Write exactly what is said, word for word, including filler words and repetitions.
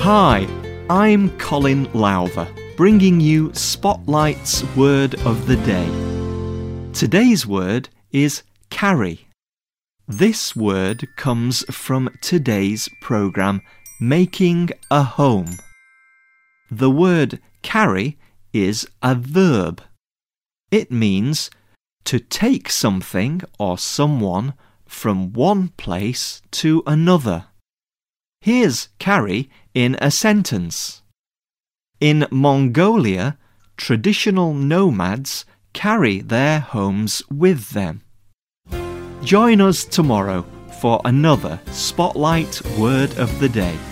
Hi, I'm Colin Lowther, bringing you Spotlight's Word of the Day. Today's word is carry. This word comes from today's programme, Making a Home. The word carry is a verb. It means to take something or someone from one place to another. Here's carry in a sentence. In Mongolia, traditional nomads carry their homes with them. Join us tomorrow for another Spotlight Word of the Day.